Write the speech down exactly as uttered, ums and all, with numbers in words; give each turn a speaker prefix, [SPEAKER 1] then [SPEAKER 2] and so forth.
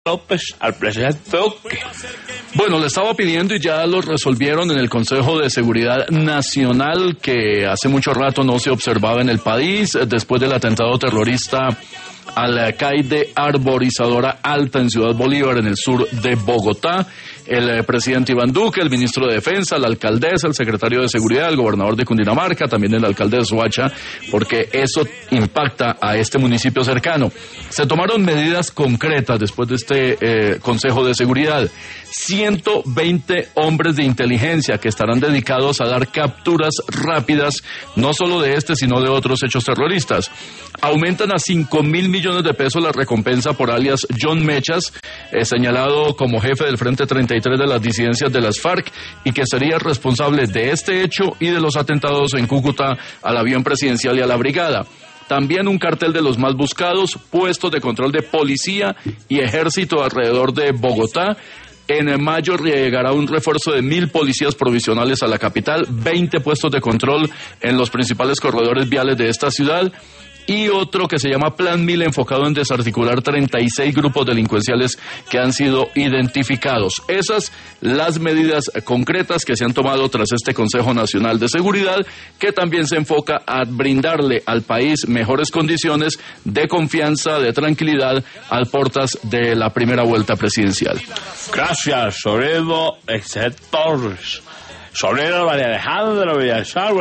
[SPEAKER 1] López al presidente Duque.
[SPEAKER 2] Bueno, le estaba pidiendo y ya lo resolvieron en el Consejo de Seguridad Nacional, que hace mucho rato no se observaba en el país después del atentado terrorista al C A I de Arborizadora Alta en Ciudad Bolívar, en el sur de Bogotá. El eh, presidente Iván Duque, el ministro de Defensa, la alcaldesa, el secretario de Seguridad, el gobernador de Cundinamarca, también el alcalde de Soacha, porque eso impacta a este municipio cercano. Se tomaron medidas concretas después de este eh, Consejo de Seguridad. ciento veinte hombres de inteligencia que estarán dedicados a dar capturas rápidas, no solo de este, sino de otros hechos terroristas. Aumentan a cinco mil millones de pesos la recompensa por alias John Mechas, eh, señalado como jefe del Frente treinta y tres de las disidencias de las FARC y que sería responsable de este hecho y de los atentados en Cúcuta al avión presidencial y a la brigada. También un cartel de los más buscados, puestos de control de policía y ejército alrededor de Bogotá. En mayo llegará un refuerzo de mil policías provisionales a la capital, veinte puestos de control en los principales corredores viales de esta ciudad y otro que se llama Plan Mil, enfocado en desarticular treinta y seis grupos delincuenciales que han sido identificados. Esas las medidas concretas que se han tomado tras este Consejo Nacional de Seguridad, que también se enfoca a brindarle al país mejores condiciones de confianza, de tranquilidad, al portas de la primera vuelta presidencial.
[SPEAKER 1] Gracias, Soredo, Torres, Soredo, María Alejandra Villasar.